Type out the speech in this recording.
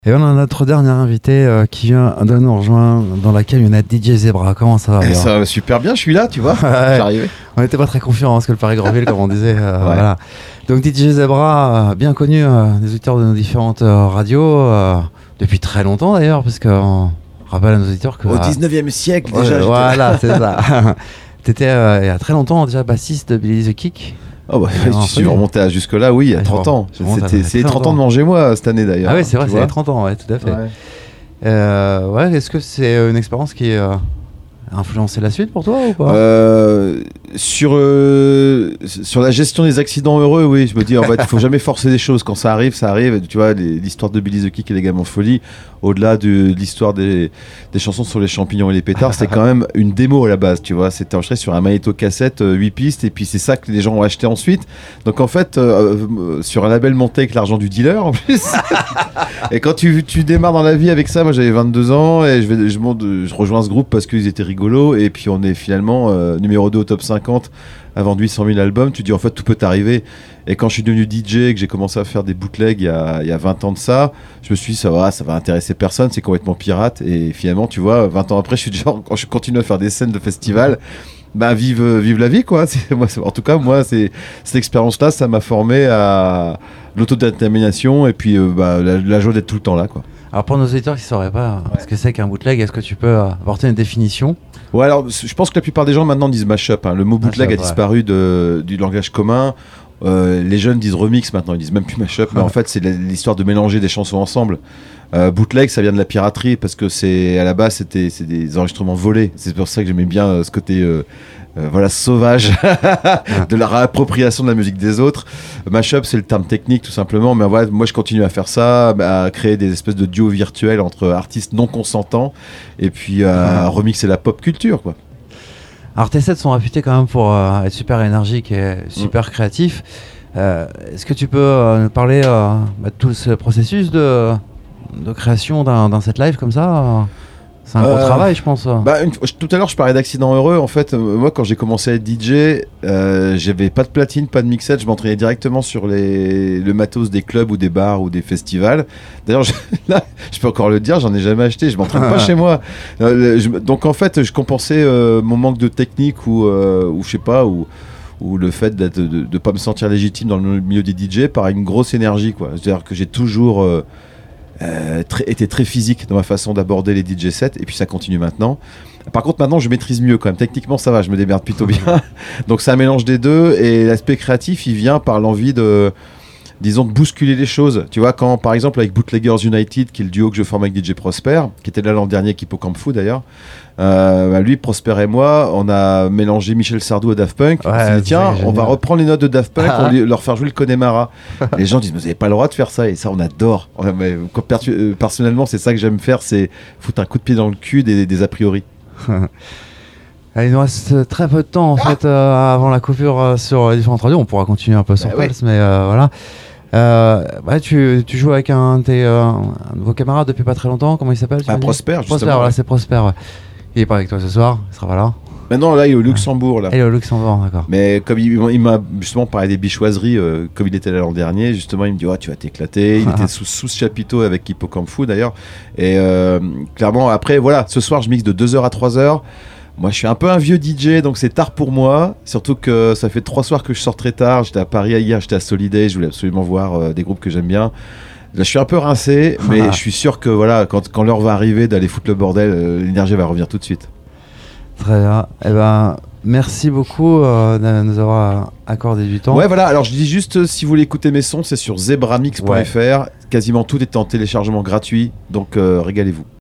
Et on a notre dernier invité qui vient de nous rejoindre, dans laquelle il y en a DJ Zebra. Comment ça va? Ça va super bien, je suis là, tu vois. Ouais. J'arrivais. On n'était pas très confiants parce que le Paris Grandville, comme on disait. Voilà. Donc DJ Zebra, bien connu des auditeurs de nos différentes radios, depuis très longtemps d'ailleurs, parce qu'on rappelle à nos auditeurs que... Au 19e siècle déjà. Voilà, c'est ça. T'étais il y a très longtemps déjà bassiste de Billy the Kick. Oh bah, je suis remonté à jusque-là, oui, il y a 30 ans. C'est les 30 ans de Manger Moi cette année d'ailleurs. Ah oui, c'est vrai, c'est les 30 ans, ouais, tout à fait. Ouais. Est-ce que c'est une expérience qui a influencé la suite pour toi ou pas? Sur la gestion des accidents heureux, oui, je me dis en fait, il faut jamais forcer les choses. Quand ça arrive, ça arrive. Tu vois, l'histoire de Billy the Kick et les Gamins Folie, au-delà de l'histoire des chansons sur les champignons et les pétards, c'était quand même une démo à la base, tu vois. C'était enregistré sur un magnéto-cassette, 8 pistes, et puis c'est ça que les gens ont acheté ensuite. Donc en fait, sur un label monté avec l'argent du dealer en plus. Et quand tu démarres dans la vie avec ça, moi j'avais 22 ans, et je rejoins ce groupe parce qu'ils étaient rigolos, et puis on est finalement numéro 2 au top 50, a vendu 100 000 albums. Tu dis en fait tout peut t'arriver. Et quand je suis devenu DJ et que j'ai commencé à faire des bootlegs il y a 20 ans de ça, je me suis dit ça va intéresser personne, c'est complètement pirate. Et finalement tu vois, 20 ans après, quand je continue à faire des scènes de festival, bah vive la vie quoi. En tout cas moi cette expérience là, ça m'a formé à l'autodétermination et puis la joie d'être tout le temps là quoi. Alors pour nos auditeurs qui ne sauraient pas ce que c'est qu'un bootleg, est-ce que tu peux apporter une définition? Ouais, alors je pense que la plupart des gens maintenant disent mashup. Le mot bootleg a disparu du langage commun. Les jeunes disent remix maintenant, ils disent même plus mashup, mais en fait c'est l'histoire de mélanger des chansons ensemble. Bootleg, ça vient de la piraterie parce que à la base c'est des enregistrements volés. C'est pour ça que j'aimais bien ce côté sauvage de la réappropriation de la musique des autres. Mashup, c'est le terme technique tout simplement, mais voilà, moi je continue à faire ça, à créer des espèces de duos virtuels entre artistes non consentants et puis à remixer la pop culture quoi. Alors tes sets sont réputés quand même pour être super énergiques et super créatifs. Est-ce que tu peux nous parler de tout ce processus de création d'un set live comme ça? C'est un gros travail, je pense. Tout à l'heure, je parlais d'accidents heureux. En fait, moi, quand j'ai commencé à être DJ, j'avais pas de platine, pas de mixette. Je m'entraînais directement sur le matos des clubs ou des bars ou des festivals. D'ailleurs, là, je peux encore le dire, j'en ai jamais acheté. Je m'entraîne pas chez moi. Donc, en fait, je compensais mon manque de technique ou je sais pas, ou le fait de pas me sentir légitime dans le milieu des DJ par une grosse énergie, quoi. C'est-à-dire que j'ai toujours été très physique dans ma façon d'aborder les DJ sets, et puis ça continue maintenant. Par contre maintenant je maîtrise mieux quand même, techniquement ça va, je me démerde plutôt bien. Donc c'est un mélange des deux, et l'aspect créatif il vient par l'envie de bousculer les choses. Tu vois, quand par exemple avec Bootleggers United, qui est le duo que je forme avec DJ Prosper, qui était là l'an dernier, qui Hippocampe Fou d'ailleurs, lui, Prosper et moi, on a mélangé Michel Sardou à Daft Punk. On s'est dit tiens, on va reprendre les notes de Daft Punk, leur faire jouer le Connemara. Les gens disent mais vous n'avez pas le droit de faire ça, et ça on adore. Personnellement c'est ça que j'aime faire, c'est foutre un coup de pied dans le cul des a priori. Il nous reste très peu de temps en fait avant la coupure sur les différentes radios. On pourra continuer un peu sur Pulse, mais voilà. Tu joues avec un de vos camarades depuis pas très longtemps. Comment il s'appelle? Prosper, justement. Prosper, voilà, c'est Prosper. Ouais. Il est pas avec toi ce soir, il sera pas là. Maintenant là il est au Luxembourg là. Il est au Luxembourg, d'accord. Mais comme il m'a justement parlé des bichoiseries, comme il était là l'an dernier, justement il me dit tu vas t'éclater. Il était sous ce chapiteau avec Hippocampe Fou d'ailleurs. Et clairement après voilà, ce soir je mixe de 2h à 3h. Moi je suis un peu un vieux DJ, donc c'est tard pour moi, surtout que ça fait 3 soirs que je sors très tard. J'étais à Paris hier, j'étais à Soliday, je voulais absolument voir des groupes que j'aime bien. Là je suis un peu rincé, mais je suis sûr que voilà, quand l'heure va arriver d'aller foutre le bordel, l'énergie va revenir tout de suite. Très bien, merci beaucoup de nous avoir accordé du temps. Ouais voilà, alors je dis juste, si vous voulez écouter mes sons, c'est sur zebramix.fr, quasiment tout est en téléchargement gratuit, donc régalez-vous.